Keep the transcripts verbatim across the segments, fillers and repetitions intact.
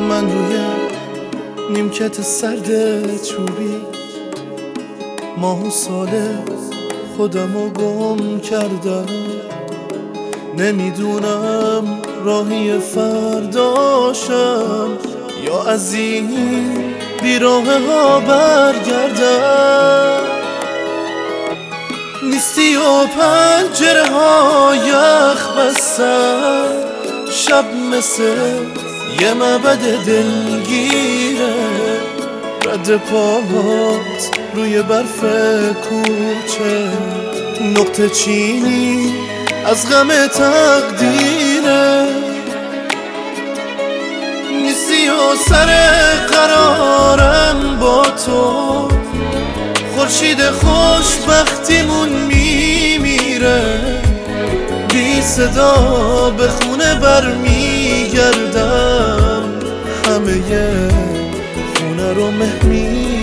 من روی نیمکت سرد چوبی ماه و سال خودمو گم کردم. نمیدونم راهی فرداشم یا از این بیراه ها برگردم. نیستی و پنجره ها یخ بستن، شب مثل یه معبد دلگیره. رد پاهات روی برف کوچه، نقطه چینی از غم تقدیره. نیستی و سر قرارم با تو، خورشید خوشبختیمون میمیره. بی صدا به خونه برمیگردم، همه خونه رو مه میگیره.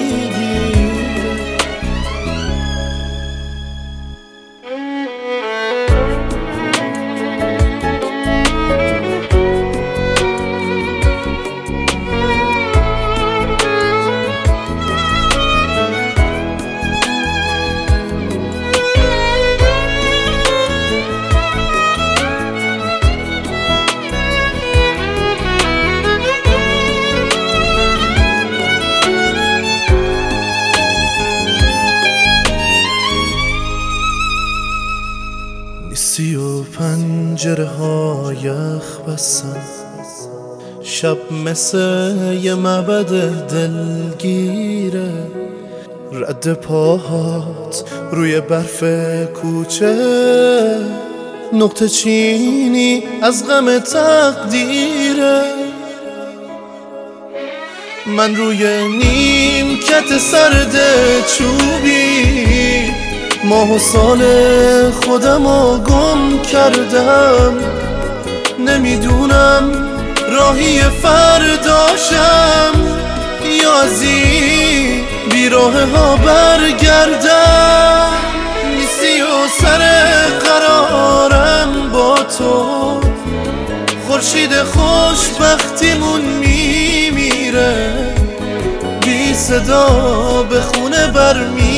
نیستی و پنجره ها یخ بستن، شب مثل یه معبد دلگیره. رد پاهات روی برف کوچه، نقطه چینی از غم تقدیره. من روی نیمکت سرد چوبی ماه و سال خودمو گم کردم. نمیدونم راهی فرداشم یا از این بیراه ها برگردم. نیستی و سر قرارم با تو، خورشید خوشبختیمون میمیره. بی صدا به خونه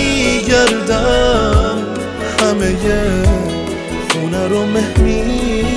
برمیگردم، همه خونه رو مه میگیره.